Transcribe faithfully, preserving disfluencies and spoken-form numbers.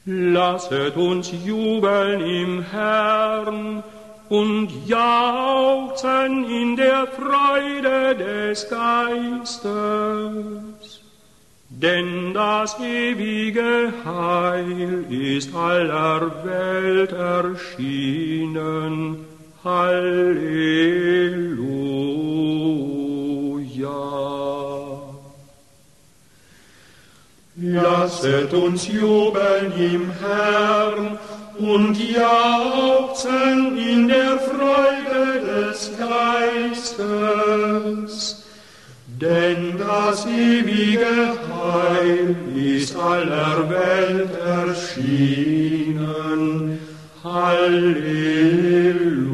Lasset uns jubeln im Herrn und jauchzen in der Freude des Geistes. Denn das ewige Heil ist aller Welt erschienen. Halleluja. Lasset uns jubeln im Herrn und jauchzen in der Freude des Geistes. Denn das ewige Heil ist aller Welt erschienen. Halleluja.